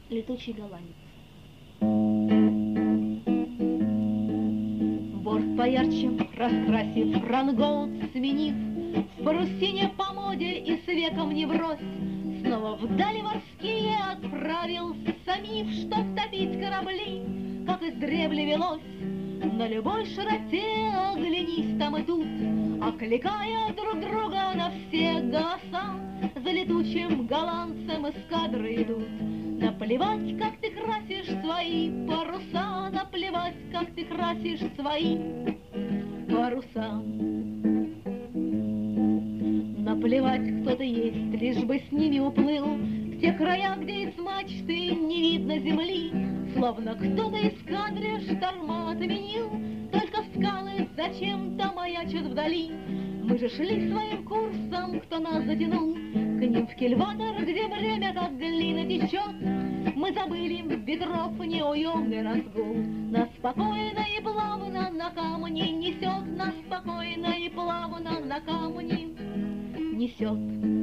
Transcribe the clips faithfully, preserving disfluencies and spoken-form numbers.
Летучий голландец. Борт поярче раскрасив, рангоут сменив, в парусине по моде и с веком не врозь, снова вдали морские отправился миф, чтоб топить корабли, как издревле велось. На любой широте оглянись там и тут, окликая друг друга на все голоса, за летучим голландцем эскадры идут. Наплевать, как ты красишь свои паруса, наплевать, как ты красишь свои паруса. Наплевать, кто ты есть, лишь бы с ними уплыл в те края, где из мачты не видно земли, словно кто-то из кадре шторма отменил, только скалы зачем-то маячат вдали. Мы же шли своим курсом, кто нас затянул к ним в кильватор, где время как глина течет. Мы забыли ветров неуемный разгул, нас спокойно и плавно на камни несет, нас спокойно и плавно на камни несет.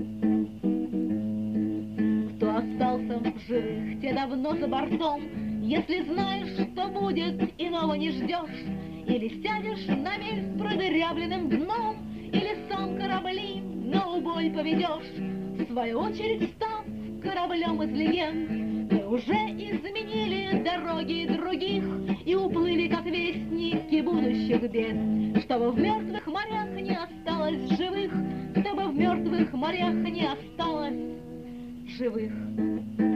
Кто остался в живых, те давно за бортом. Если знаешь, что будет, иного не ждешь, или сядешь на мель с продырявленным дном, или сам корабли на убой поведешь. В свою очередь, став кораблем из легенд, мы уже изменили дороги других и уплыли, как вестники будущих бед, чтобы в мертвых морях не осталось живых, чтобы в мертвых морях не осталось живых.